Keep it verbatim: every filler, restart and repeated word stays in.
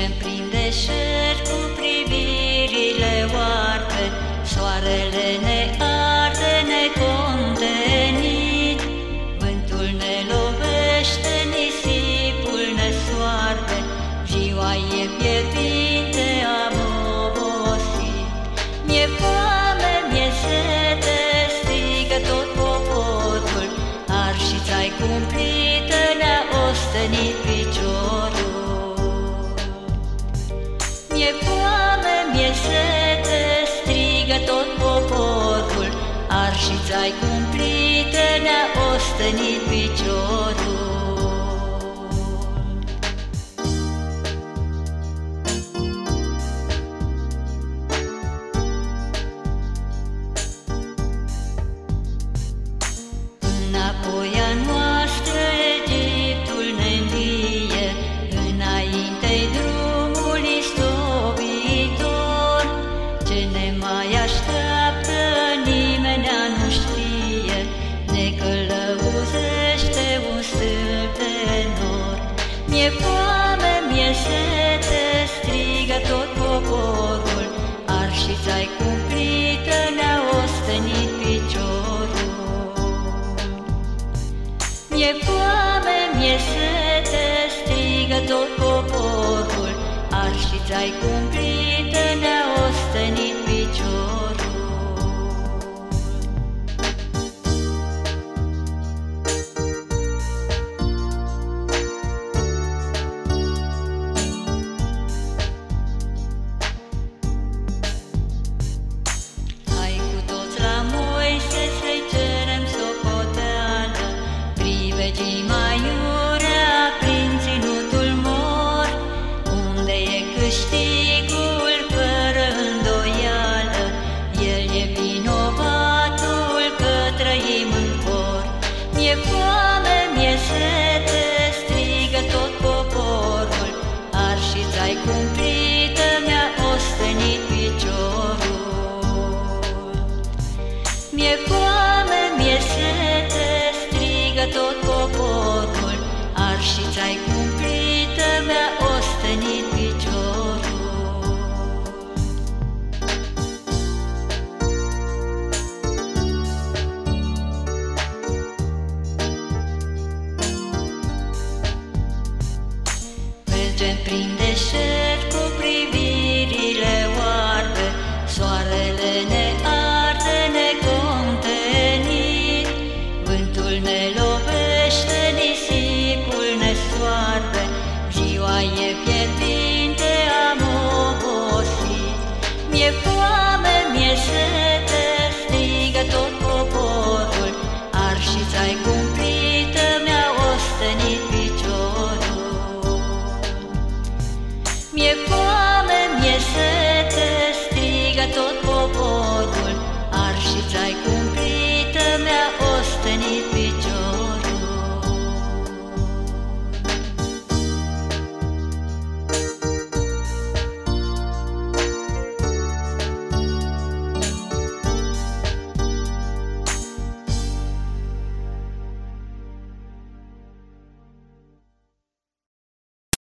Mergem prin deșert cu privirile oarbe, soarele ne arde necontenit. Vântul ne lovește, nisipul ne soarbe, ziua e fierbinte, am obosit. Mi-e foame, mi-e sete, strigă tot poporul, arșița-i cumplită, ne-a ostenit piciorul. Mi-e foame, mi-e sete, strigă tot poporul, arșița-i cumplită, ne-a ostenit piciorul. Înapoi a noastră Egiptul ne învie, înainte-i drumul istovitor. Ce ne mai așteaptă nimenea nu știe, ne călăuzește un stâlp de nor. Mi-e foame, mi-e sete, strigă tot poporul, arșița-i cumplită, ne-a ostenit piciorul. Mi-e foame, mi-e sete, strigă tot poporul, arșița-i cumplită, ne-a ostenit piciorul. Hai cu toți la Moise să-i cerem socoteală, privegii mai urea prin ținutul mor, unde e câștigul fără îndoială, el e vinovatul că trăim în for. Mi-e foame, mi-e sete, strigă tot poporul, arșița-i cumplită, mi-a ostenit piciorul. Mi-e foame, mi-e sete, strigă tot poporul, arșița-i cumplită, mi-a ostenit piciorul. Mergem prin deșert cu privirile oarbe, soarele ne arde necontenit. Vântul ne lovește, nisipul ne soarbe, ziua e fierbinte, am obosit. Mi-e foame, mi-e sete, strigă tot poporul, arșița-i cumplită, mi-a ostenit piciorul. Mi-e foame,